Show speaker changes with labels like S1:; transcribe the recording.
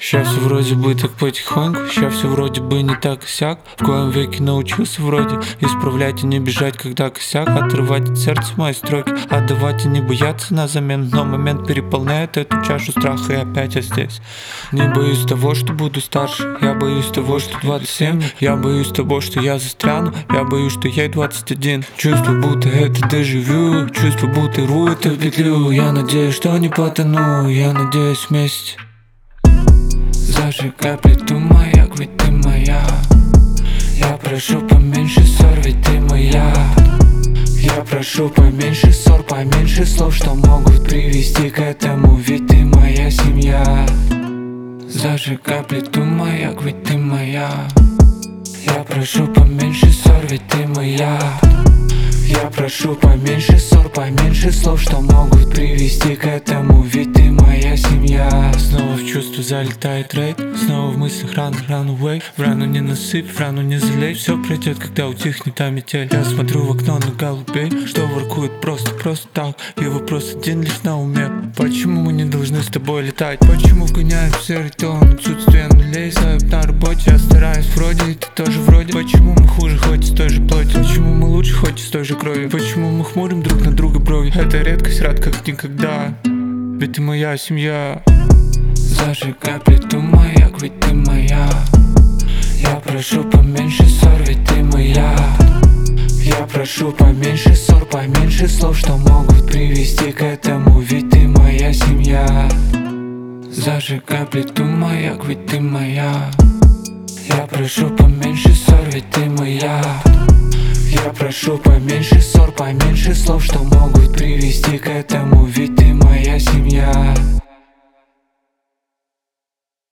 S1: Щас все вроде бы так потихоньку, щас все вроде бы не так сяк. В коем веке научился вроде исправлять и не бежать, когда косяк. Отрывать от сердца мои строки, отдавать и не бояться на замену. Но момент переполняет эту чашу страха, и опять я здесь. Не боюсь того, что буду старше, я боюсь того, что 27. Я боюсь того, что я застряну, я боюсь, что ей 21. Чувство, будто это дежавю, чувство, будто рву это в петлю. Я надеюсь, что не потону, я надеюсь вместе. Зажигай плиту, маяк, ведь ты моя. Я прошу поменьше ссор, ведь ты моя. Я прошу поменьше ссор, поменьше слов, что могут привести к этому, ведь ты моя семья. Зажигай плиту, маяк, ведь ты моя. Я прошу поменьше ссор, ведь ты моя. Я прошу поменьше ссор, поменьше слов, что могут привести к этому, ведь ты моя семья. Снова в чувство залетает рейд, снова в мыслях run away. В рану не насыпь, в рану не залей. Все пройдет, когда утихнет та метель. Я смотрю в окно на голубей, что воркуют просто так. И вопрос один лишь на уме: почему мы не должны с тобой летать? Почему вгоняем в серый тон отсутствие нулей? Сайп на работе, я стараюсь вроде, и ты тоже вроде. Почему мы хуже, хоть из той же плоти? Почему мы лучше, хоть из той же крови? Почему мы хмурим друг на друга брови? Это редкость, рад как никогда, ведь ты моя семья. Зажигай плиту, маяк, ведь ты моя. Я прошу поменьше ссор, ведь ты моя. Я прошу поменьше ссор, поменьше слов, что могут привести к этому, ведь ты моя семья. Зажигай плиту, маяк, ведь ты моя. Я прошу поменьше ссор, ведь ты моя. Я прошу поменьше ссор, поменьше слов, что могут привести к этому, ведь ты моя семья.